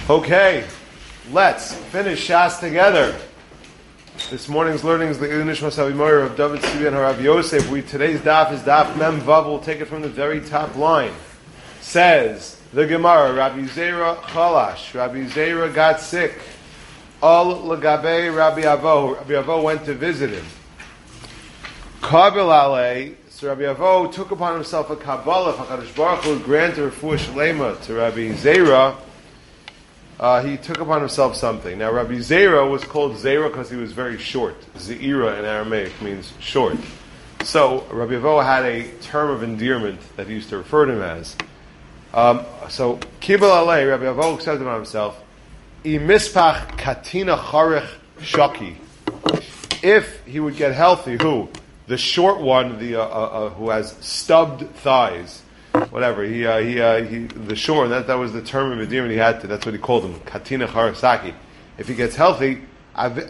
Okay, let's finish Shas together. This morning's learning is the Nishmas Avimoyer of David Tzvi and Harav Yosef. Today's daf is daf Mem Vav. We'll take it from the very top line. Says the Gemara, Rabbi Zera Chalash. Rabbi Zera got sick. Al Lagabe Rabbi Avo. Rabbi Avo went to visit him. Kabil Ale. So Rabbi Avo took upon himself a Kabbalah. HaKadosh Baruch Hu granted Refuah Shlema to Rabbi Zera. He took upon himself something. Now, Rabbi Zera was called Zera because he was very short. Zeira in Aramaic means short. So, Rabbi Avo had a term of endearment that he used to refer to him as. So, Kibel Alei, Rabbi Avo accepted upon himself, I mispach katina charech shaki. If he would get healthy, who? The short one, who has stubbed thighs. Whatever, the short, that was the term of endearment he had to, that's what he called him, Katina Charasaki. If he gets healthy, I'm going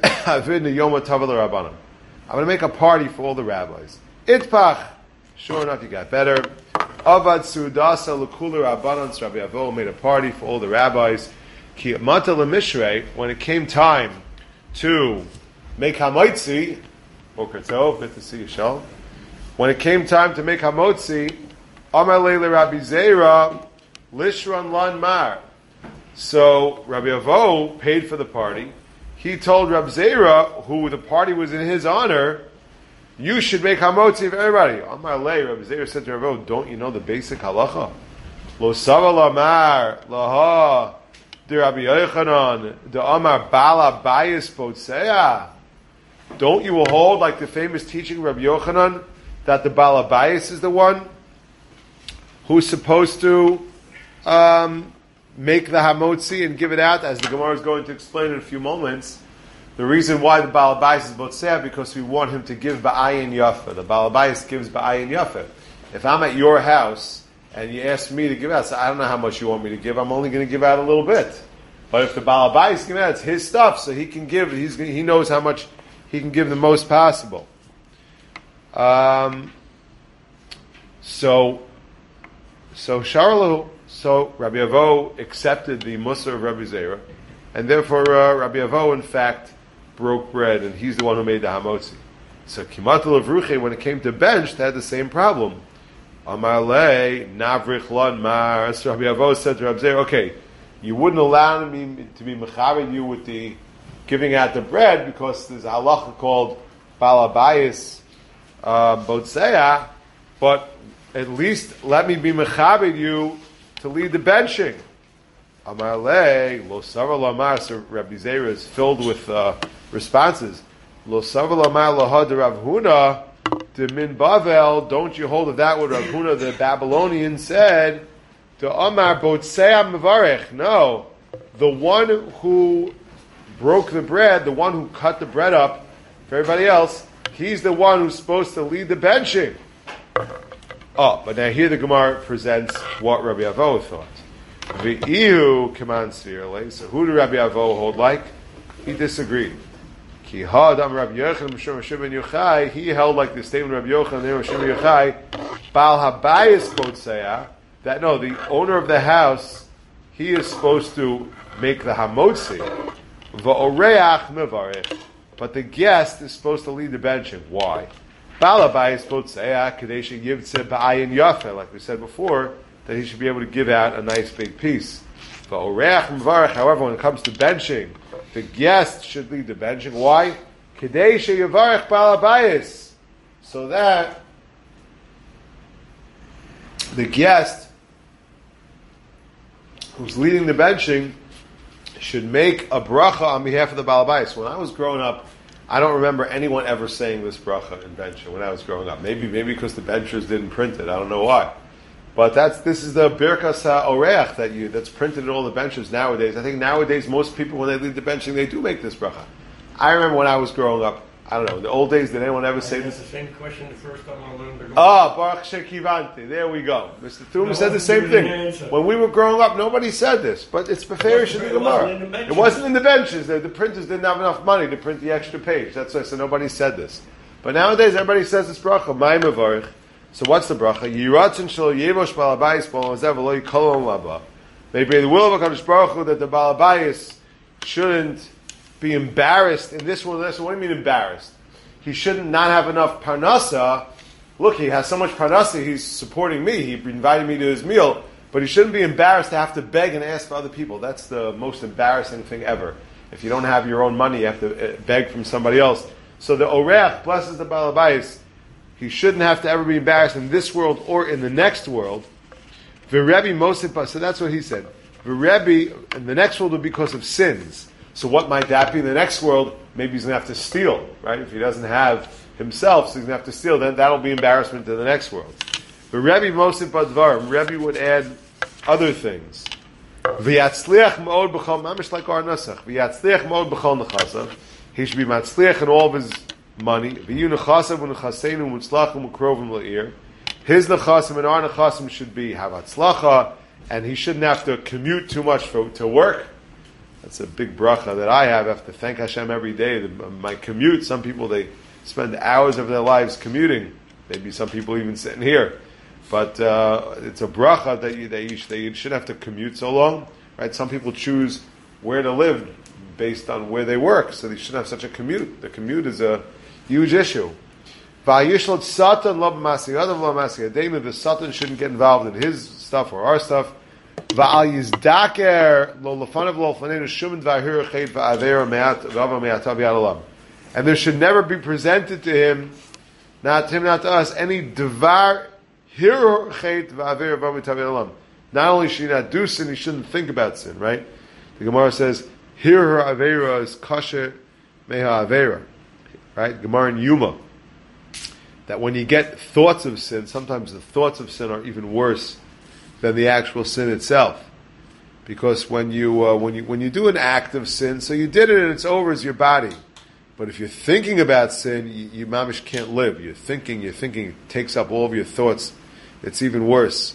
to make a party for all the rabbis. Itpach, sure enough, he got better. Avad Sudasa Lukula Rabbanan, Rabbi Avo made a party for all the rabbis. Ki Mata Lemishre, when it came time to make Hamaitzi, Boker Tov, good to see you, Shal. When it came time to make Hamotzi, Amar Leila Rabbi Zera, Lishran Lan Mar. So Rabbi Avo paid for the party. He told Rabbi Zera, who the party was in his honor, you should make hamotzi for everybody. Amar Leila, Rabbi Zera said to Rabbi Avo, don't you know the basic halacha? Lo Sava Lamar, Laha, de Rabbi Yochanan, de Amar Bala Bayis Potseya. Don't you hold like the famous teaching of Rabbi Yochanan that the Bala Bayis is the one who's supposed to make the hamotzi and give it out, as the Gemara is going to explain in a few moments. The reason why the Baal Bayis is botzeh because we want him to give ba'ayin yafa. The Baal Bayis gives ba'ayin yafa. If I'm at your house and you ask me to give out, so I don't know how much you want me to give. I'm only going to give out a little bit. But if the Baal Bayis gives out, it's his stuff, so he can give. He knows how much he can give the most possible. So Rabbi Avo accepted the Musar of Rabbi Zera, and therefore Rabbi Avo in fact broke bread, and he's the one who made the hamotzi. So Kimatul Avruche, when it came to bench, they had the same problem. Amar le navrich lan mar. So Rabbi Avo said to Rabbi Zera, okay, you wouldn't allow me to be mechaber you with the giving out the bread because there's a halacha called balabayis botzeah, but at least let me be mechabed you to lead the benching. Amar le lo savar lamar. So Rabbi Zera is filled with responses. Lo savar lamar lahad Rav Huna de min Bavel. Don't you hold of that what Rav Huna the Babylonian said? To Amar botzeah mevarech. No, the one who broke the bread, the one who cut the bread up for everybody else, he's the one who's supposed to lead the benching. Oh, but now here the Gemara presents what Rabbi Avo thought. V'ihu kaman svirle. So who did Rabbi Avo hold like? He disagreed. Ki hadam Rabbi Yochanan Mishum Shimon Yochai. He held like the statement of Rabbi Yochanan there Shimon Yochai. Bal habayis botzeah. That no, the owner of the house, he is supposed to make the hamotzi. Va'oreach mevarech. But the guest is supposed to lead the benching. Why? Balabai is botzeah kadesha yivtze ba'ayin yafe, like we said before, that he should be able to give out a nice big piece. Va'oreach mevarech. However, when it comes to benching, the guest should lead the benching. Why? Kadesha yavarech balabayis, so that the guest who's leading the benching should make a bracha on behalf of the Balabais. When I was growing up, I don't remember anyone ever saying this bracha in benching when I was growing up. Maybe because the benchers didn't print it. I don't know why. But this is the Birkas HaOreach that's printed in all the benches nowadays. I think nowadays most people, when they lead the benching, they do make this bracha. I remember when I was growing up, I don't know, in the old days, did anyone ever say this? The same question the first time I learned the Baruch Shekivanti. There we go. Mr. Thuma said the same thing. When we were growing up, nobody said this, but it's Beferish in the Gemara. It wasn't in the benches. The printers didn't have enough money to print the extra page. That's why so nobody said this. But nowadays, everybody says this bracha, Mai Mevarich. So what's the bracha? Yiratzin shel yevosh balabayis b'olazev v'lo yikolon laba. Maybe the will of HaKadosh Baruch Hu that the Baal Habayis shouldn't be embarrassed in this world. What do you mean embarrassed? He shouldn't not have enough parnasa. Look, he has so much parnasa, he's supporting me, he invited me to his meal, but he shouldn't be embarrassed to have to beg and ask for other people. That's the most embarrassing thing ever. If you don't have your own money, you have to beg from somebody else. So the Orech blesses the Baal Habayis. He shouldn't have to ever be embarrassed in this world or in the next world. V'Rebbe Mosif, so that's what he said. V'Rebbe, in the next world will be because of sins. So what might that be in the next world? Maybe he's going to have to steal, right? If he doesn't have himself, so he's going to have to steal, then that'll be embarrassment to the next world. V'Rebbe Mosif Badvarim, Rebbe would add other things. V'yatzliach ma'od b'chol, mamish like our Nusach. V'yatzliach ma'od b'chol nechasav. He should be matzliach in all of his money. V'yu nechasav u'nechaseinu mutzlachim u'krovim la'ir. His nechasim and our nechasim should be havatzlacha, and he shouldn't have to commute too much to work. That's a big bracha that I have. I have to thank Hashem every day. My commute, some people, they spend hours of their lives commuting. Maybe some people even sitting here. But it's a bracha that you shouldn't have to commute so long. Right? Some people choose where to live based on where they work, so they shouldn't have such a commute. The commute is a huge issue. The Satan shouldn't get involved in his stuff or our stuff. And there should never be presented to him, not to us, any devar hir chet va'aver v'amitav. Not only should he not do sin, he shouldn't think about sin, right? The Gemara says, hir avera is kasher meha avera. Right? Gemara in Yuma. That when you get thoughts of sin, sometimes the thoughts of sin are even worse than the actual sin itself. Because when you do an act of sin, so you did it and it's over as your body. But if you're thinking about sin, you mamish can't live. You're thinking, it takes up all of your thoughts. It's even worse.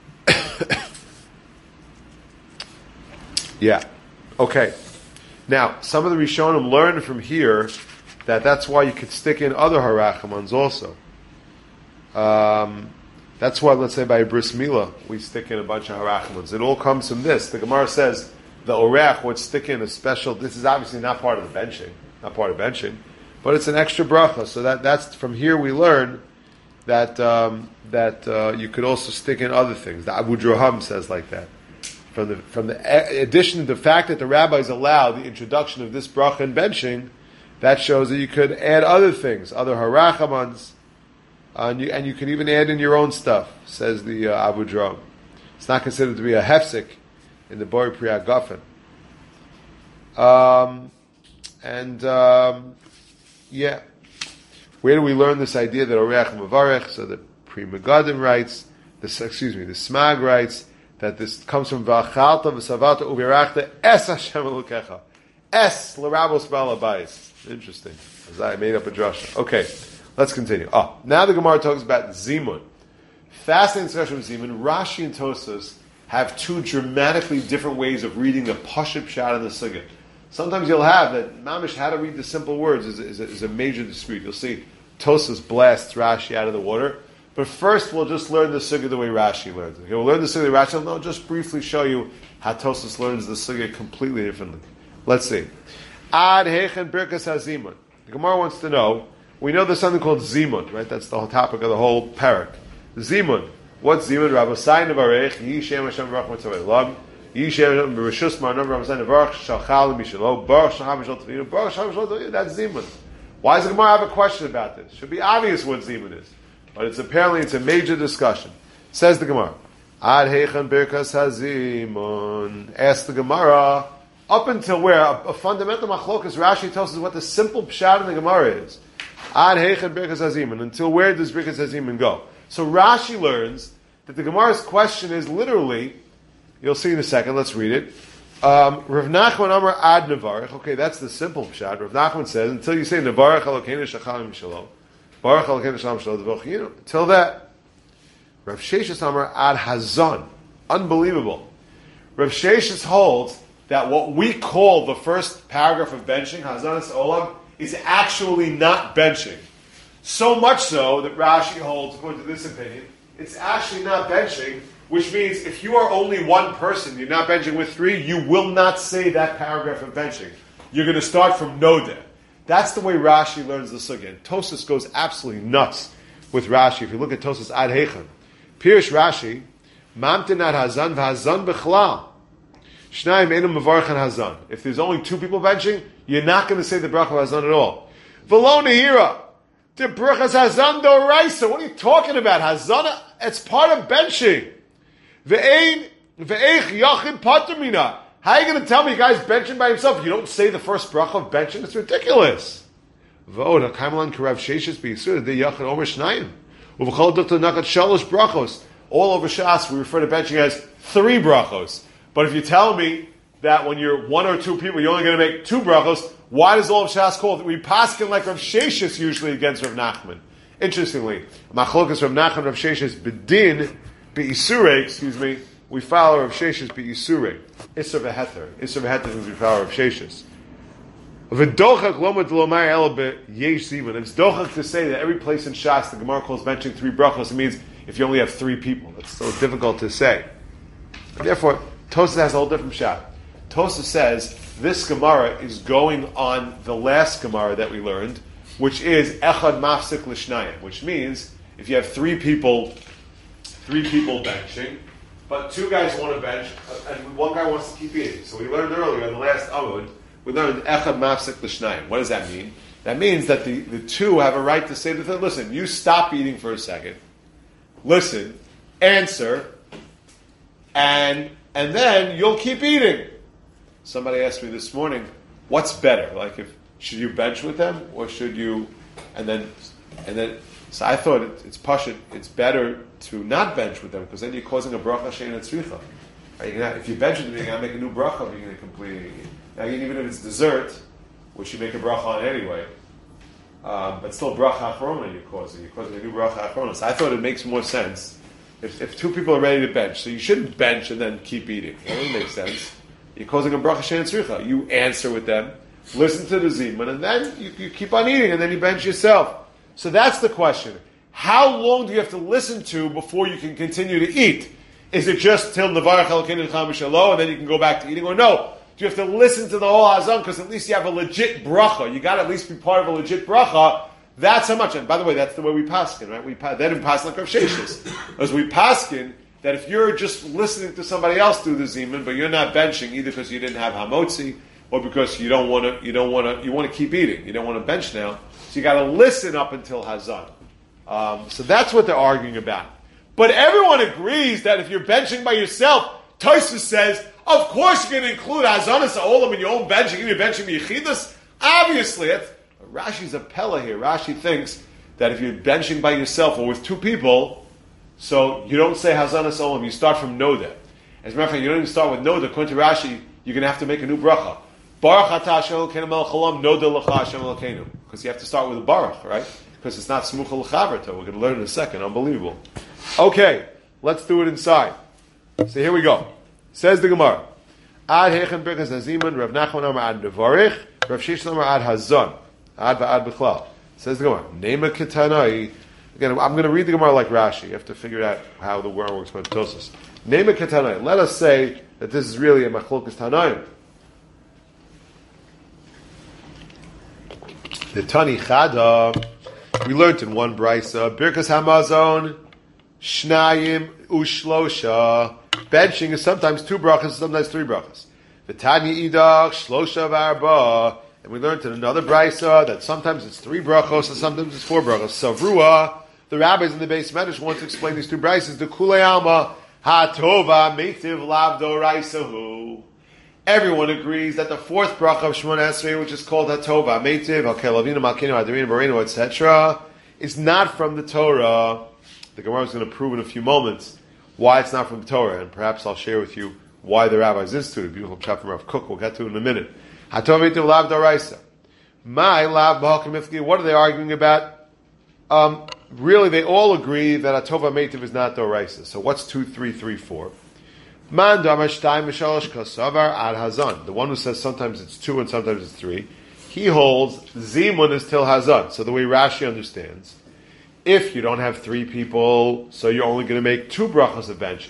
Yeah. Okay. Now, some of the Rishonim learned from here that's why you could stick in other harachimans also. That's why, let's say, by Bris Milah, we stick in a bunch of harachimans. It all comes from this. The Gemara says the orech would stick in a special. This is obviously not part of the benching, but it's an extra bracha. So that's from here we learn that you could also stick in other things. The Abu Draham says like that. From the addition to the fact that the rabbis allow the introduction of this bracha and benching, that shows that you could add other things, other harachamans, and you can even add in your own stuff, says the Abu Draham. It's not considered to be a hefsek in the Bori Priya Gafen. Yeah. Where do we learn this idea that Oreach Mavarech? So the Pri Megadim writes, the Smag writes, that this comes from V'achalta v'savalta u'virachta es Hashem Elokecha. Es l'rabos Baal Habayis. Interesting. As I made up a drasha. Okay, let's continue. Now the Gemara talks about Zimun. Fascinating discussion of Zimun. Rashi and Tosas have two dramatically different ways of reading the Pashut Pshat and the Sugya. Sometimes you'll have that Mamish, how to read the simple words is a major dispute. You'll see Tosas blasts Rashi out of the water. But first, we'll just learn the sugya the way Rashi learns it. Okay, we'll learn the sugya the way Rashi learns it. I'll just briefly show you how Tosas learns the sugya completely differently. Let's see. Ad hechen birkas hazimun. The Gemara wants to know. We know there's something called zimun, right? That's the whole topic of the whole parak. Zimun. What's zimun? Rabbi Sayin Nevarech Yishem Hashem Baruch Mitzvah Elam Yishem Hashem Bereshus Mar Rabbi Sayin Nevarech Shalchal Mishalo Baruch Shalchal Mishal Tefinu Baruch Shalchal Mishal Tefinu. That's zimun. Why does the Gemara have a question about this? Should be obvious what zimun is. But it's a major discussion. Says the Gemara. Ad heichan birkas hazimun. Ask the Gemara, up until where? A fundamental machlokas, Rashi tells us what the simple pshat in the Gemara is. Ad heichan birkas hazimun. Until where does birkas hazimun go? So Rashi learns that the Gemara's question is literally, you'll see in a second, let's read it. Rav Nachman Amar ad nevarech. Okay, that's the simple pshat. Rav Nachman says, until you say nevarech Elokeinu shachalim shalom. Baruch Elokeinu shalom shalom devachinu. Till that, Rav Sheshis Amar ad hazon. Unbelievable. Rav Sheshis holds that what we call the first paragraph of benching, Hazanas Olam, is actually not benching. So much so that Rashi holds, according to this opinion, it's actually not benching. Which means if you are only one person, you're not benching with three, you will not say that paragraph of benching. You're going to start from Nodeh. That's the way Rashi learns the sugya. And Tosas goes absolutely nuts with Rashi. If you look at Tosas Ad Heichen, Pirish Rashi, Mamtin ad Hazan v'Hazan b'chlal. Shnayim enum mevarchan Hazan. If there's only two people benching, you're not going to say the bracha of Hazan at all. V'lo nehira. The brachas Hazan d'oraisa. What are you talking about? Hazan, it's part of benching. Ve'eich yachid pater mina. How are you going to tell me a guy's benching by himself? You don't say the first bracha of benching? It's ridiculous. V'od ha'kaimalan karav sheishes b'yisur de yachid omer shnayim. Uv'chol dukta nakat shalosh brachos. All over Shas, we refer to benching as 3 brachos. But if you tell me that when you're one or two people, you're only going to make 2 brachos, why does all of Shas call it? We paskin like Rav Sheshis usually against Rav Nachman. Interestingly, Machlokas Rav Nachman, Rav Sheshis bedin be'isurei, we follow Rav Sheshis be'isurei. Isser v'heter. Isser v'heter means we follow Rav Sheshis. V'dochak lomad lomar el be'yesh zimun. It's dochak to say that every place in Shas the Gemara calls benching 3 brachos. It means if you only have 3 people. It's so difficult to say. Therefore, Tosas has a whole different shot. Tosas says this Gemara is going on the last Gemara that we learned, which is Echad Mafsik Lishnayim, which means if you have 3 people benching, but 2 guys want to bench, and 1 guy wants to keep eating. So we learned earlier in the last Amud, we learned Echad Mafsik Lishnayim. What does that mean? That means that the 2 have a right to say to them, listen, you stop eating for a second, listen, answer, and then you'll keep eating. Somebody asked me this morning, what's better? Like, should you bench with them, or should you? And then, so I thought it's pashut. It's better to not bench with them because then you're causing a bracha she'ein tzricha. Right? If you bench with them, you're gonna make a new bracha. You're gonna complete. Now, even if it's dessert, which you make a bracha on anyway, but still bracha achrona you're causing. You're causing a new bracha achrona. So I thought it makes more sense. If 2 people are ready to bench, so you shouldn't bench and then keep eating. That doesn't make sense. You're causing a bracha she'ein tzricha. You answer with them, listen to the zimun, and then you keep on eating, and then you bench yourself. So that's the question. How long do you have to listen to before you can continue to eat? Is it just till Nevarach Elokeinu Necham B'Shalom, and then you can go back to eating, or no? Do you have to listen to the whole Hazan, because at least you have a legit bracha. You got to at least be part of a legit bracha. That's how much. And by the way, that's the way we paskin, right? Then in paskin like Rav Sheshis. As we paskin, that if you're just listening to somebody else do the zimun, but you're not benching either because you didn't have hamotzi, or because you want to keep eating. You don't want to bench now. So you got to listen up until Hazan. So that's what they're arguing about. But everyone agrees that if you're benching by yourself, Tosfos says, of course you're going to include Hazanas Olam in your own benching. You're benching Yechidas. Obviously, Rashi's a pella here. Rashi thinks that if you're benching by yourself or with 2 people, so you don't say Hazanas Olam, you start from Nodeh. As a matter of fact, you don't even start with Nodeh. According to Rashi, you're going to have to make a new bracha. Baruch atah Hashem Elokeinu melech haolam, Nodeh lecha Hashem Elokeinu. Because you have to start with a baruch, right? Because it's not smucha l'chaverta. We're going to learn in a second. Unbelievable. Okay, let's do it inside. So here we go. Says the Gemara. Ad hechen birkas hazimun, Rav Nachman amar ad nevarich, Rav Sheshes amar ad hazon. Ad va'ad b'chlal. Says the Gemara. Nema ketanai. Again, I'm going to read the Gemara like Rashi. You have to figure out how the word works by Tosas. Nema ketanai. Let us say that this is really a machlokas tanaim. The Tani Chada, we learned in one brisa, Birkas Hamazon, Shnayim Ushlosha. Benching is sometimes 2 brachas, sometimes 3 brachas. The Tani Idach, Shlosha Varba. And we learned in another brisa that sometimes it's 3 brachos and sometimes it's 4 brachos. Savrua, the rabbis in the base medrash want to explain these 2 braises. The Kulei Alma, Ha-tova, Meitiv Lavdo Raisahu. Everyone agrees that the 4th bracha of Shemona Esrei, which is called Hatova, Meitiv, Hakelavinu, Malkinu, Adarinu, Barinu, etc., is not from the Torah. The Gemara is going to prove in a few moments why it's not from the Torah, and perhaps I'll share with you why the rabbis instituted a beautiful chapter from Rav Kook. We'll get to it in a minute. Hatova, Meitiv, Lav Doraisa. My Lav B'Hakim Mifki. What are they arguing about? Really, they all agree that Hatova Meitiv is not Doraisa. So what's 2, 3, 3, 4? Man Damashtayim Mishalosh Kasavar Ad Hazan. The one who says sometimes it's 2 and sometimes it's 3, he holds Zimun is till Hazan. So the way Rashi understands, if you don't have 3 people, so you're only going to make 2 brachas of benching.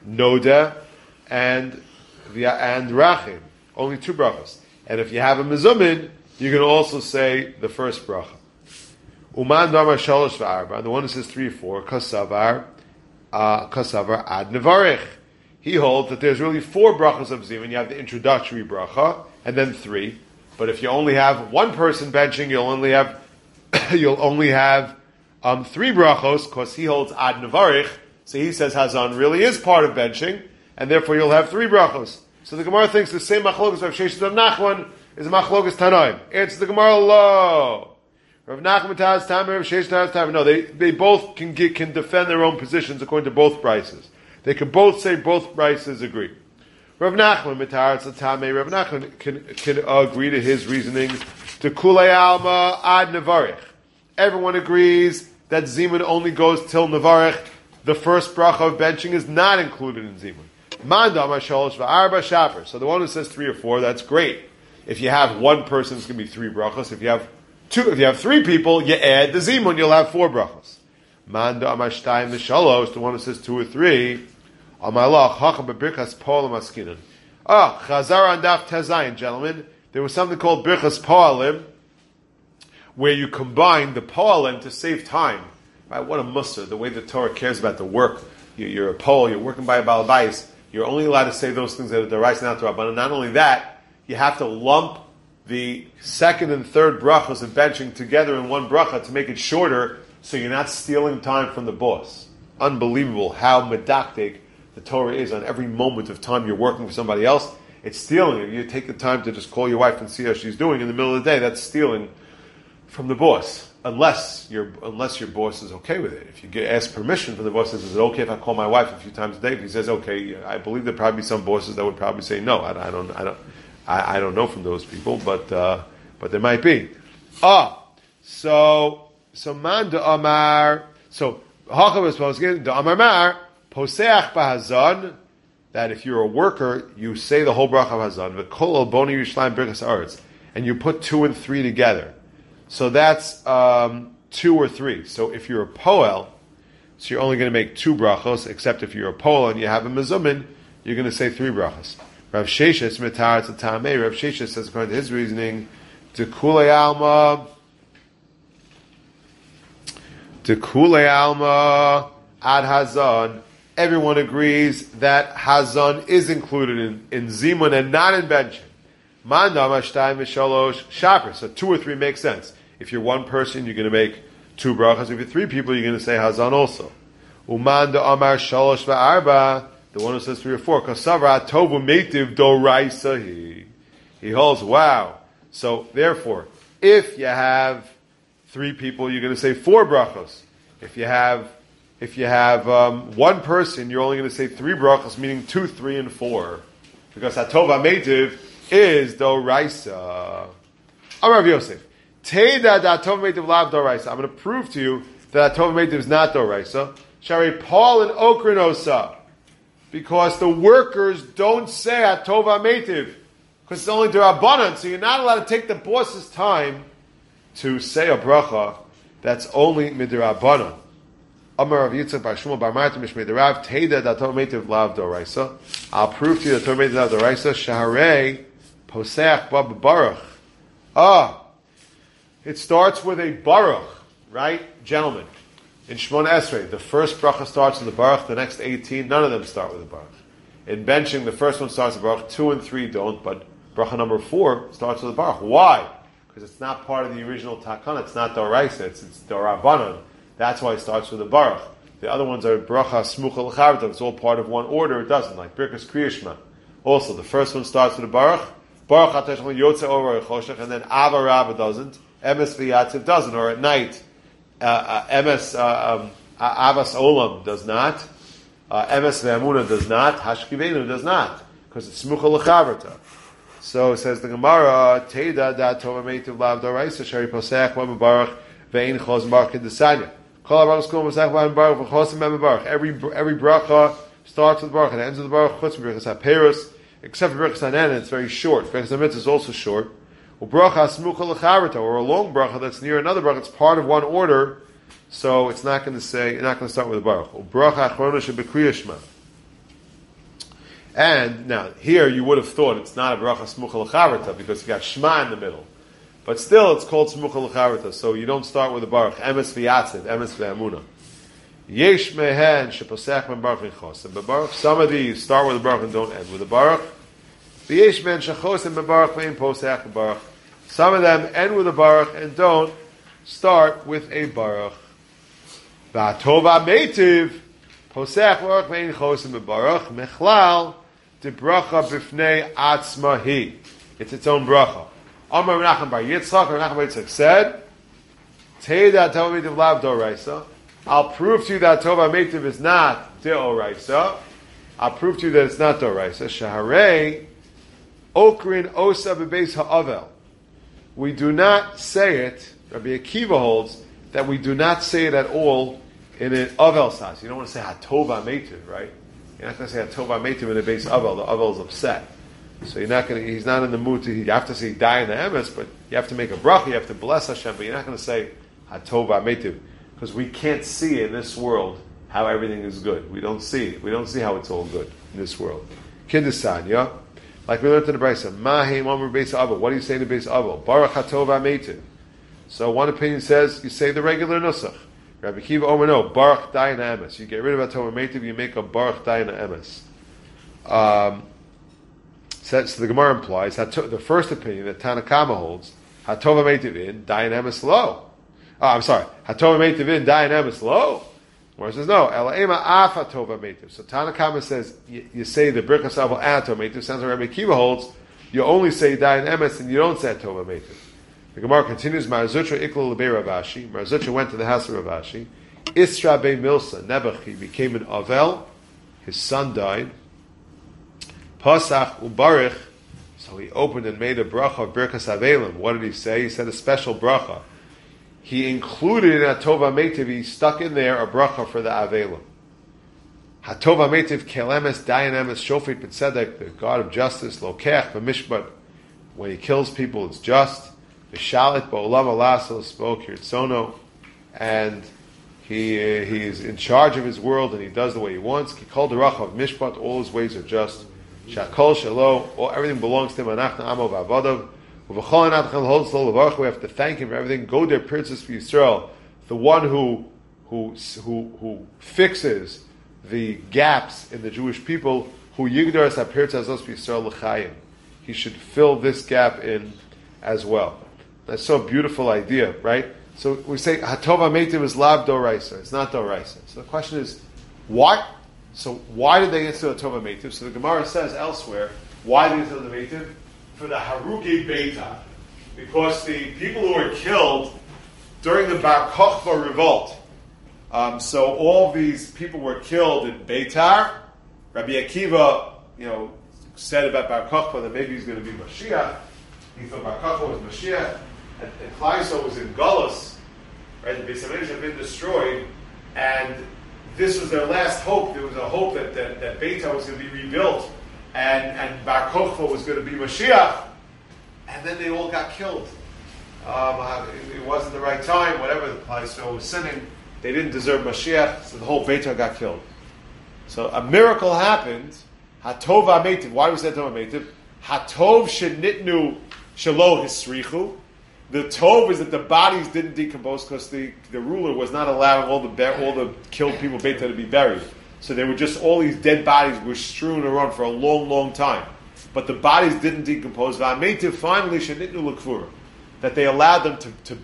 Noda, and Rachim. Only 2 brachas. And if you have a Mezumin, you can also say the first bracha. Uman Dharma Shalosh V'Arba, the one who says 3 or 4, Kasavar Ad Nevarech. He holds that there's really 4 brachas of Zimun. You have the introductory bracha, and then 3. But if you only have one person benching, you'll only have 3 brachos, because he holds Ad Nevarech. So he says Hazan really is part of benching, and therefore you'll have 3 brachos. So the Gemara thinks the same machlokas of Sheshes of Nachman is a machlokas Tanoim. Answer the Gemara, lo. Rav Nachman Taz Tam, Rav Sheshes Taz Tam. No, they both can defend their own positions according to both prices. They can both say both prices agree. Rav Nachman Mitar Tzatame. Rav Nachman can agree to his reasoning to Kulei Alma Ad Nevarech. Everyone agrees that Zimun only goes till Nevarech. The first bracha of benching is not included in Zimun. So the one who says 3 or 4, that's great. If you have one person, it's going to be 3 brachos. If you have 3 people, you add the Zimun, you'll have 4 brachos. Manda Amar Shtayim V'Shalosh, the one who says 2 or 3, Amalach Hacham B'Birchas Po'alim Askinan. Chazar on Daf Tezayin, gentlemen. There was something called Birchas Po'alim, where you combine the Po'alim to save time. Right? What a mussar, the way the Torah cares about the work. You're a Po'al, you're working by a Balabais. You're only allowed to say those things that are D'Oraisa, not D'Rabbanan. Not only that, you have to lump the second and third brachos of benching together in one bracha to make it shorter, so you're not stealing time from the boss. Unbelievable how medactic the Torah is on every moment of time you're working for somebody else. It's stealing. If you take the time to just call your wife and see how she's doing in the middle of the day, that's stealing from the boss. Unless your boss is okay with it. If you ask permission from the boss, is it okay if I call my wife a few times a day? If he says okay, I believe there'd probably be some bosses that would probably say no. I don't know from those people, but there might be. So man de Amar. So Hachav is supposed to de Amar Mar Poseach Bahazan. That if you're a worker, you say the whole bracha of Hazan. V'kol al boni Yerushalayim birchas aretz, and you put 2 and 3 together. So that's 2 or 3. So if you're a poel, so you're only going to make 2 brachos, except if you're a poel and you have a mezumin, you're going to say 3 brachos. Rav Sheshes mitar tzatame. Rav Sheshes says, according to his reasoning, to kulei alma ad hazan. Everyone agrees that hazan is included in zimun and not in benching. So 2 or 3 makes sense. If you're one person, you're going to make 2 brachas. If you're 3 people, you're going to say hazan also. Umanda Amar Shalosh Va'arba, the one who says 3 or 4, Kasavra Tovu Meitiv Doraisa. He holds, wow. So therefore, if you have 3 people, you're going to say 4 brachos. If you have one person, you're only going to say 3 brachos, meaning 2, 3, and 4, because Hatova Meitiv is Doraisa. Amar Rav Yosef, Teida da Hatova Meitiv lav Doraisa. I'm going to prove to you that Hatova Meitiv is not Doraisa. Shari Paul and Okrinosa, because the workers don't say Hatova Meitiv, because it's only D'Rabbanan, so you're not allowed to take the boss's time to say a bracha that's only Midrabbanan. Amar Rav Yitzchak Bar Shmuel Bar Marta Mishmei Derav Teida da Hatova Meitiv lav Doraisa. I'll prove to you that Hatova Meitiv lav Doraisa. Shaharei Poseach Bab Baruch. It starts with a Baruch, right? Gentlemen, in Shmona Esrei, the first bracha starts with the Baruch, the next 18, none of them start with the Baruch. In benching, the first one starts with Baruch, 2 and 3 don't, but bracha number 4 starts with the Baruch. Why? Because it's not part of the original Takana, it's not Doraisa, it's D'Rabbanan. That's why it starts with the Baruch. The other ones are Bracha Smucha L'Charta, it's all part of one order, it doesn't, like Birkas Kriyashma. Also, the first one starts with the Baruch, Baruch HaTeshma Yotze Over Choshech, and then Ava Rabba doesn't, Emes V'Yatziv doesn't, or at night, Emes Avas Olam does not, Emes Ve'amuna does not, Hashkivenu does not, because it's Smucha L'Chavrata. So says the Gemara, Teida da Tova Meitiv lav Doraisa Shari Poseach Bam Baruch Ve'in Chos Baruch Kedesanya. Kol HaBaruch Skum Poseach Bam Baruch V'chosim Bam Baruch. Every bracha starts with Baruch and ends with Baruch. Chutz B'Berachas HaPeros, except for Berachas HaNen, it's very short. Berachas HaMitzvah is also short. U'bracha Smucha L'Charata, or a long bracha that's near another bracha. It's part of one order, so it's not going to say. You're not going to start with a Baruch. U'bracha Achrona Shebekriyashma. And now, here you would have thought it's not a bracha smucha l'charata because you got Shema in the middle. But still, it's called smucha l'charata, so you don't start with the baruch. Emes v'yatziv, emes v'amuna. Yesh mehen sheposech ben baruch v'chosim bebaruch. Some of these start with the baruch and don't end with the baruch. V'yesh mehen shechosim bebaruch v'im posech bebaruch. Some of them end with a baruch and don't start with a baruch. V'atova meitiv posech baruch v'im chosim bebaruch mechlal de bracha b'fnei atzmahi. It's its own bracha. Amar Menachem bar Yitzchak, Menachem bar Yitzchak said, Tei da Tova meitiv lav doraisa. I'll prove to you that Tova meitiv is not deoraisa. I'll prove to you that it's not doraisa. Shaharei okrin osa bebeis ha'avel. We do not say it, Rabbi Akiva holds, that we do not say it at all in an avel sas. You don't want to say hatova meitiv, right? You're not going to say hatova meitiv in a base avel. The avel is upset. So you're not going to, he's not in the mood to, you have to say die in the emes, but you have to make a bracha, you have to bless Hashem, but you're not going to say hatova meitiv, because we can't see in this world how everything is good. We don't see it. We don't see how it's all good in this world. Kindesan, yeah? Like we learned in the Brisa, Mahim Amr Beis Abel. What do you say to Beis Abel? Baruch hatova meitiv. So one opinion says you say the regular nusach. Rabbi Akiva Omer no, Baruch dayin emes. You get rid of hatova meitiv, you make a Baruch dayin emes. So the Gemara implies the first opinion that Tanakama holds, hatova meitiv in, dayin emes lo. Oh, I'm sorry, hatova meitiv in, dayin emes lo. Gemara says no, elaima af hatova meitiv. So Tanakama says you say the birkas avol and hatova meitiv. Sounds like Rabbi Akiva holds you only say dayin emes and you don't say hatova meitiv. The Gemara continues, Mar Zutra ikla lebei Rav Ashi. Mar Zutra went to the house of Rav Ashi. Isra bei Milsa Nebuch became an avel. His son died. Pasach ubarich, so he opened and made a bracha of Birkas Avelim. What did he say? He said a special bracha. He included in Hatova Meitiv, he stuck in there a bracha for the Avelim. Hatova Meitiv Kelemes Dayan Emes Shofet B'Tzedek, the God of justice, Lokech B'Mishpat. When he kills people, it's just. V'Shalit Ba'olam Alasel Spoke Yirtzono, and he is in charge of his world and he does the way he wants. Kikol Derach of Mishpat, all his ways are just. Shakol Shalo, everything belongs to him. Anachna Amo V'Avodav. Uv'chol Anachna Holds Lo Levarach. We have to thank him for everything. Go there, Princess for Yisrael, the one who fixes the gaps in the Jewish people. Who Yigdar Es HaPirtzas Os Yisrael L'Chayim. He should fill this gap in as well. That's so beautiful idea, right? So we say Hatova Meitiv is Lav Doraisa. It's not Doraisa. So the question is, what? So why did they answer the Tova Meitiv? So the Gemara says elsewhere, why did they answer the Meitiv? For the Haruge Beitar. Because the people who were killed during the Bar Kokhba revolt, so all these people were killed in Beitar. Rabbi Akiva, said about Bar Kokhba that maybe he's going to be Mashiach. He thought Bar Kokhba was Mashiach. And Klaiso was in Gullus, right? The Beis HaMikdash had been destroyed, and this was their last hope. There was a hope that Beitar was going to be rebuilt, and Bar Kokhba was going to be Mashiach, and then they all got killed. It wasn't the right time. Whatever the Klaiso was sinning, they didn't deserve Mashiach, so the whole Beitar got killed. So a miracle happened. Hatov Meitiv. Why was that Hatov Meitiv? Hatov shenitnu shelo hisrichu. The tov is that the bodies didn't decompose because the ruler was not allowing all the killed people Beitar to be buried. So they were just, all these dead bodies were strewn around for a long, long time. But the bodies didn't decompose. V'ameitiv finally shenitnu l'kvura, that they allowed them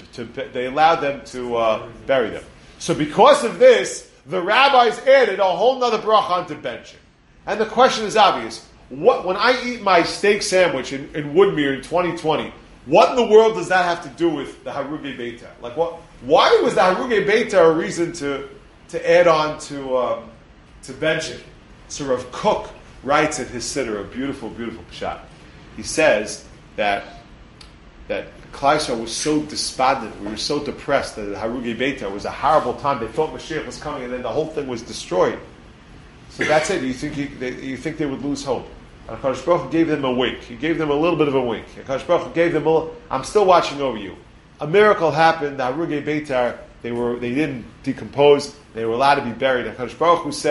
to bury them. So because of this, the rabbis added a whole nother bracha onto benching. And the question is obvious: when I eat my steak sandwich in Woodmere in 2020? What in the world does that have to do with the Haruge Beitar? Like what? Why was the Haruge Beitar a reason to add on to benching? So Rav Kook writes in his Siddur a beautiful, beautiful pshat. He says that Klal Yisrael was so despondent, we were so depressed that the Haruge Beitar was a horrible time. They thought Mashiach was coming, and then the whole thing was destroyed. So that's it. You think they would lose hope? And HaKadosh Baruch Hu gave them a wink. He gave them a little bit of a wink. HaKadosh Baruch Hu gave them I'm still watching over you. A miracle happened. The Haruge Beitar, they didn't decompose. They were allowed to be buried. And HaKadosh Baruch Hu said,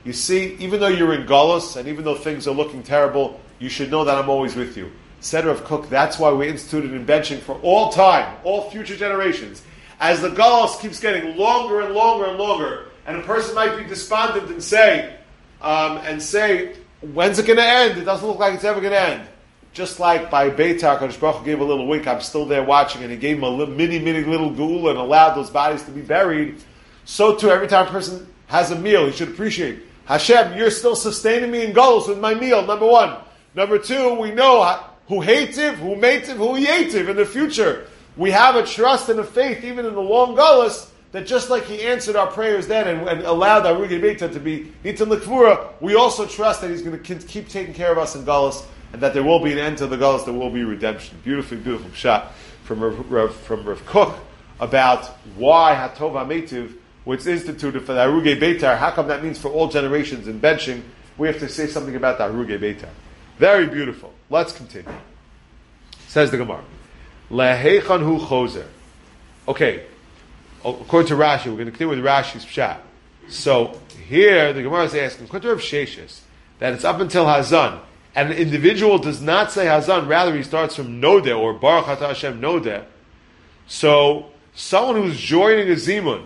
You see, even though you're in Galus, and even though things are looking terrible, you should know that I'm always with you. Seder of Cook, that's why we instituted in benching for all time, all future generations. As the Galus keeps getting longer and longer and longer, and a person might be despondent and say, when's it going to end? It doesn't look like it's ever going to end. Just like by Beitar, Kadosh Baruch Hu gave a little wink, I'm still there watching, and he gave him a mini little ghoul and allowed those bodies to be buried. So too, every time a person has a meal, he should appreciate, Hashem, you're still sustaining me in Galus with my meal, number one. Number two, we know who hativ, who meitiv, who yetiv in the future. We have a trust and a faith, even in the long Galus, that just like he answered our prayers then and allowed our Rugi Beita to be Nitan L'Kvura, we also trust that he's going to keep taking care of us in Galus, and that there will be an end to the Galus, there will be redemption. Beautiful shot from Rav Kook about why Hatov HaMeitiv was instituted for the Aruge Beitar. How come that means for all generations in benching? We have to say something about the Aruge Beitar. Very beautiful. Let's continue. Says the Gemara. Leheichan hu chozer. Okay. According to Rashi, we're going to continue with Rashi's pshat. So here the Gemara is asking, according to Rav Sheshes, that it's up until Hazan, and an individual does not say Hazan, rather he starts from Nodeh or Baruch Atah Hashem Nodeh. So someone who's joining a zimun,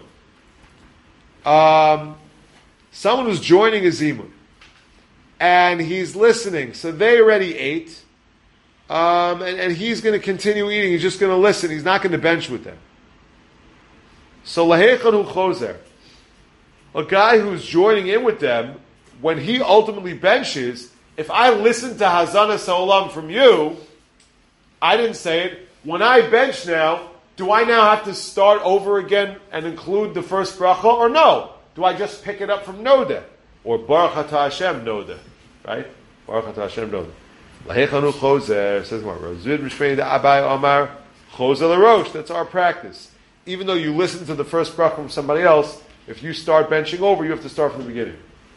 and he's listening, so they already ate, and he's going to continue eating. He's just going to listen. He's not going to bench with them. So laheichon hu chozer, a guy who's joining in with them, when he ultimately benches, if I listen to Hazana Sa'olam from you, I didn't say it. When I bench now, do I now have to start over again and include the first bracha, or no? Do I just pick it up from Nodeh? Or Baruch Atah Hashem Nodeh? Right? Baruch Atah Hashem Nodeh. Laheichon hu chozer, says more. Rozvid Rishvei da Abai Omar, chozer l'rosh. That's our practice. Even though you listen to the first bracha from somebody else, if you start benching over, you have to start from the beginning.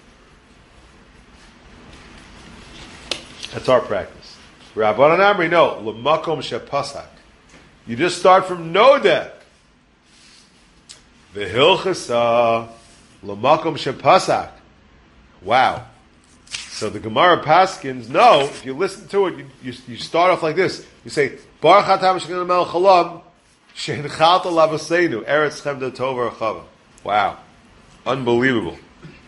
That's our practice. Rabbanan Amri, no. L'makom shepasak. You just start from Nodeh. V'hilchasa l'makom shepasak. Wow. So the Gemara Paskins, no, if you listen to it, you start off like this. You say, Baruch Atah Hashem Melech Halam, She'enchalta Lavaseinu, Eretz Chemda Tova Rechava. Wow. Unbelievable.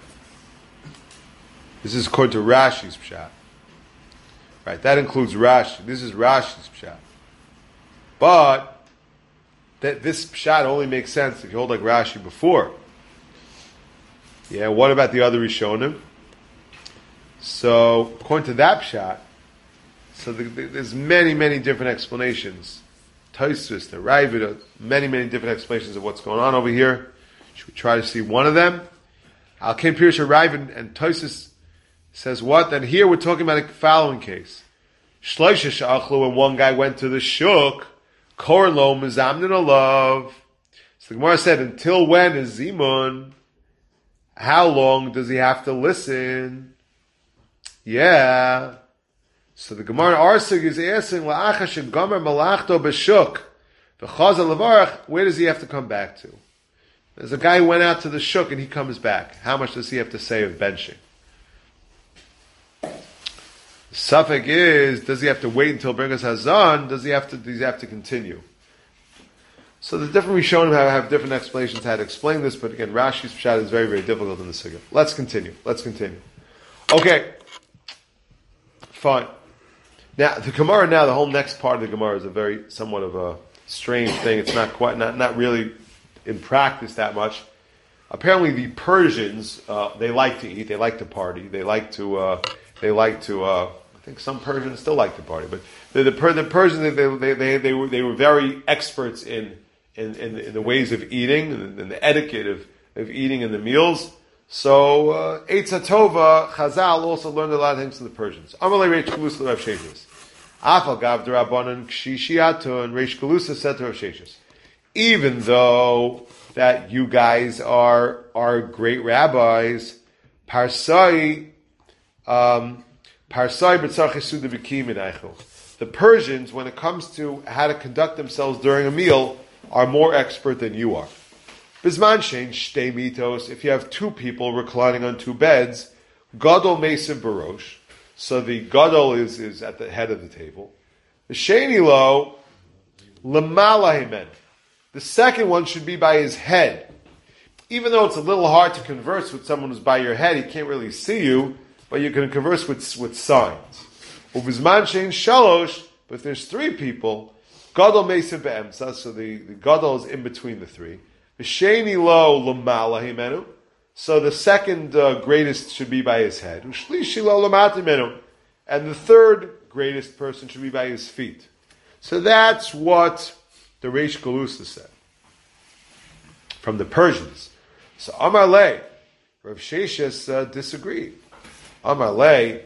This is according to Rashi's Pshat. Right, that includes Rashi. This is Rashi's Pshat. But this Pshat only makes sense if you hold like Rashi before. Yeah, what about the other Rishonim? So, according to that Pshat, so there's many different explanations. Tosfos, the Ravid, many different explanations of what's going on over here. Should we try to see one of them? Al-Kem Pirush Ravid and Tosfos says what? Then here we're talking about a following case. Shloisha Sha'achlu, when one guy went to the shuk, Koren lo mezamnin alav. So the Gemara said, until when is Zimun? How long does he have to listen? Yeah. So the Gemara Arsig is asking, La'achash gomer malachto b'shuk, v'chazal levarach, where does he have to come back to? There's a guy who went out to the shuk and he comes back. How much does he have to say of benching? Safek is, does he have to wait until Birkas Hazan? Does he have to continue? So the different Rishonim have different explanations how to explain this, but again, Rashi's Pshat is very difficult in the Sugya. Let's continue. Okay. Fine. Now, the Gemara the whole next part of the Gemara is a very, somewhat of a strange thing. It's not really in practice that much. Apparently the Persians, they like to eat, they like to party, they like to, I think some Persians still like to party, but the Persians, they were very experts in the ways of eating, and the etiquette of eating in the meals. So, Eitz HaTova, Chazal also learned a lot of things from the Persians. Amalei Reish Galusa Rav Sheshes. Afal Gav D'Rabbanan Kshishiatun, Reish Galusa said to Rav Sheshes, even though that you guys are great rabbis, Parsai B'tzar Chesuda B'kim Minaychu. The Persians, when it comes to how to conduct themselves during a meal, are more expert than you are. Bisman shein shtei mitos, if you have two people reclining on two beds, gadol mesim barosh, so the gadol is at the head of the table. The sheni lo, lemala himen. The second one should be by his head. Even though it's a little hard to converse with someone who's by your head, he can't really see you, but you can converse with signs. Uvizman shein shalosh, but if there's three people, gadol mesim be'emsa, so the gadol is in between the three. The sheni lo lemala himenu, so the second greatest should be by his head. Ushlishi lo lamata himenu, and the third greatest person should be by his feet. So that's what the Reish Galusa said from the Persians. So Amar Le, Rav Sheshes disagreed. Amar Le,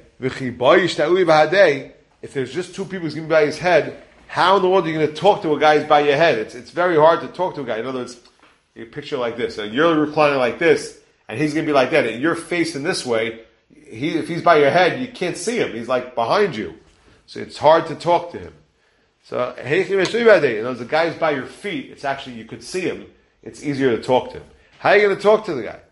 if there's just two people who's going to be by his head, how in the world are you going to talk to a guy who's by your head? It's very hard to talk to a guy. In other words, you picture like this. So you're reclining like this, and he's going to be like that. And you're facing this way. If he's by your head, you can't see him. He's like behind you. So it's hard to talk to him. So, in other words, the guy who's by your feet, it's actually, you could see him. It's easier to talk to him. How are you going to talk to the guy?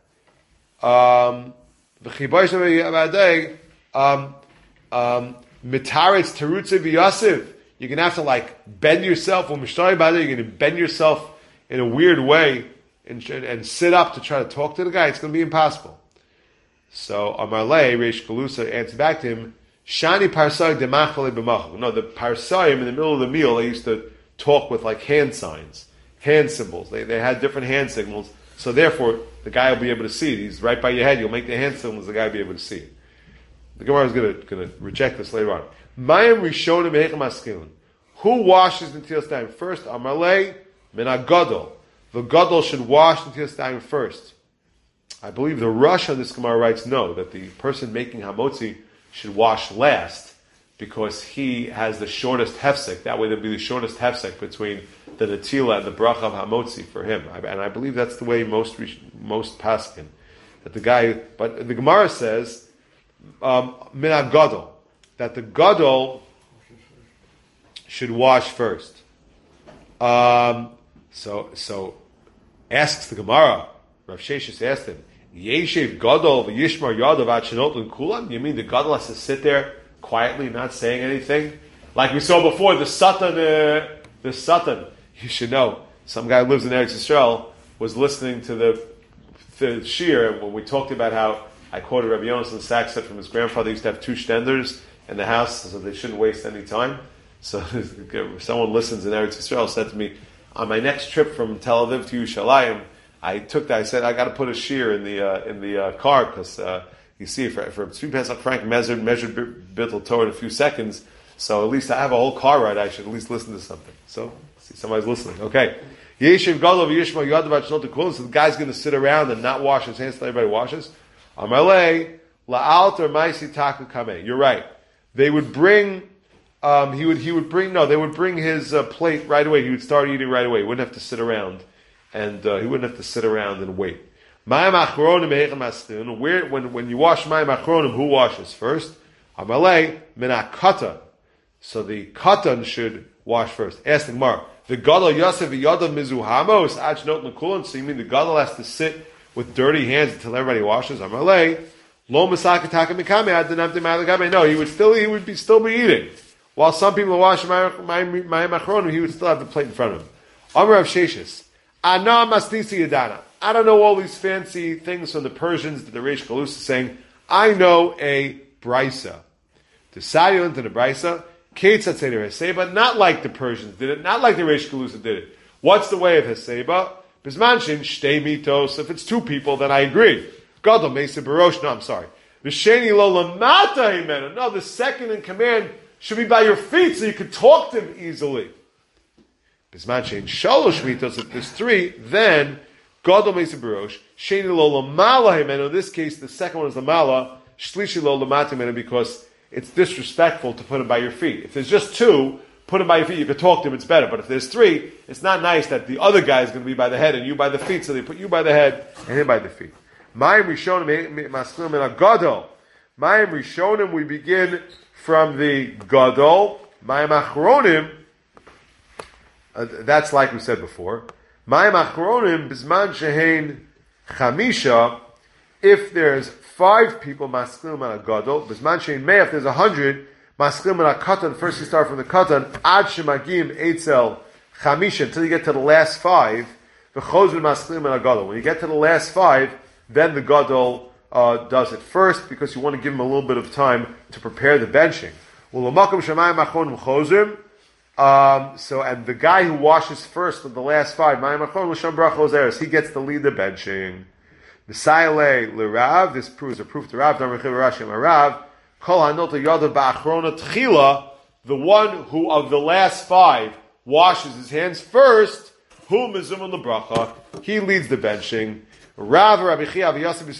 Mitaretz terutze v'yasiv. You're going to have to bend yourself. You're going to bend yourself in a weird way and sit up to try to talk to the guy. It's going to be impossible. So Amar Le, Reish Galusa answered back to him, Shani parsai demachale b'machal. No, the parsaim in the middle of the meal, they used to talk with hand signs, hand symbols. They had different hand signals. So therefore, the guy will be able to see it. He's right by your head. You'll make the hand signals. The guy will be able to see it. The Gemara is going to reject this later on. Mayim rishonim v'hechem askilin. Who washes the Netilas Yadayim first? Amar Le, min hagadol. The gadol should wash the Netilas Yadayim first. I believe the Rosh on this Gemara writes no, that the person making hamotzi should wash last because he has the shortest hefsek. That way there'll be the shortest hefsek between the netila and the bracha of hamotzi for him. And I believe that's the way most paskin. That the guy, but the Gemara says min hagadol, that the gadol should wash first. So asks the Gemara, Rav Sheshes asked him, Yeshiv Gadol v'yishmar yadav ad shenotun kulam? You mean the Gadol has to sit there quietly, not saying anything? Like we saw before, the Satan, you should know, some guy who lives in Eretz Yisrael was listening to the shir when we talked about how I quoted Rabbi Yonasan Sachs said from his grandfather he used to have two shtenders in the house, so they shouldn't waste any time. So someone listens in Eretz Yisrael said to me, on my next trip from Tel Aviv to Yerushalayim, I said I got to put a shear in the car because you see for Tzvi Pesach Frank measured Bittul Torah in a few seconds, so at least I have a whole car ride. I should at least listen to something. So see somebody's listening. Okay, Yeshiv Gadol v'Yishma Yadav Shnot Kulam. So the guy's going to sit around and not wash his hands until everybody washes. Amalei la'alter ma'isi taku kameh. You're right. They would bring. He would bring. No, they would bring his plate right away. He would start eating right away. He wouldn't have to sit around. And he wouldn't have to sit around and wait. When you wash mayim achronim, who washes first? Amalei min hakatan. So the katan should wash first. Ask the Gemara, the gadol yosef yadav mizuhamos ad shnot l'kulan. So you mean the gadol has to sit with dirty hands until everybody washes? Amalei lo masakataka mikame ad denamtim alagabe. No, he would still be eating. While some people wash mayim achronim, he would still have the plate in front of him. Amar Rav Sheshes. I don't know all these fancy things from the Persians that the Reish Galusa is saying. I know a brisa. To Sadi into the brisa, Ketzat Seder Heseba, not like the Persians did it, not like the Reish Galusa did it. What's the way of Heseba? Bismanshin Shtei Mitos. If it's two people, then I agree. Gadol Mesa Barosh. No, I'm sorry. V'sheni lo lamata himenu. No, the second in command should be by your feet so you can talk to him easily. Bisman shein shalosh mitos. If there's three, then gadol meisa barosh sheini lo lamala himenu. In this case, the second one is lamala shlishi lo lamata himenu because it's disrespectful to put him by your feet. If there's just two, put him by your feet. You can talk to him. It's better. But if there's three, it's not nice that the other guy is going to be by the head and you by the feet. So they put you by the head and him by the feet. Mayim rishonim maskilim in a gadol. Mayim rishonim. We begin from the gadol. Mayim achronim. That's like we said before. Ma'im achronim bisman shehein chamisha. If there's 5 people masklim on a gadol, bisman shehein mei. If there's 100 masklim on a katan, first you start from the katan ad shemagim eitzel chamisha until you get to the last 5. V'chozun masklim on a gadol. When you get to the last 5, then the gadol does it first because you want to give him a little bit of time to prepare the benching. So, and the guy who washes first of the last 5, he gets to lead the benching. This proves a proof to Rav. The one who of the last 5 washes his hands first, he leads the benching. Rav and Rabbi Chia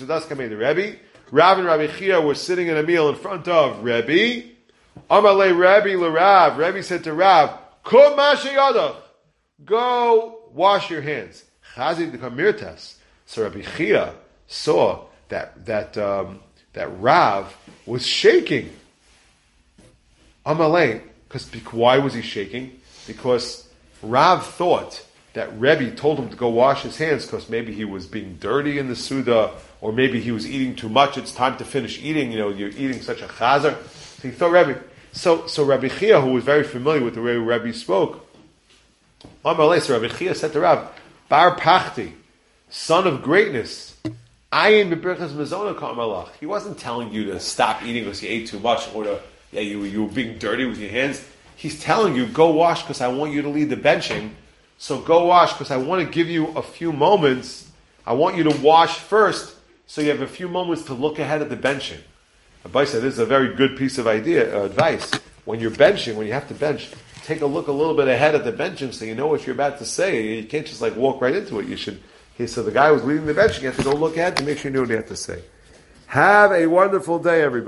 were sitting in a meal in front of Rebbe. Amalei Rebbe l'Rav. Rebbe said to Rav, "Kum mashayadach, go wash your hands." Chazid d'kamirtas. So Rabbi Chia saw that Rav was shaking. Amalei, why was he shaking? Because Rav thought that Rebbe told him to go wash his hands because maybe he was being dirty in the Suda, or maybe he was eating too much. It's time to finish eating. You're eating such a chazer. So he thought Rebbe. So Rabbi Chia, who was very familiar with the way Rebbe spoke, so Rabbi Chia said to Rav, Bar Pachti, son of greatness, Ayin b'birchas mezona ka'amalach. He wasn't telling you to stop eating because you ate too much, or you were being dirty with your hands. He's telling you, go wash because I want you to lead the benching. So go wash because I want to give you a few moments. I want you to wash first so you have a few moments to look ahead at the benching. Abai said this is a very good piece of advice. When you're benching, when you have to bench, take a look a little bit ahead at the benching so you know what you're about to say. You can't just walk right into it. You should. So the guy who was leading the benching, you have to go look ahead to make sure you knew what you had to say. Have a wonderful day, everybody.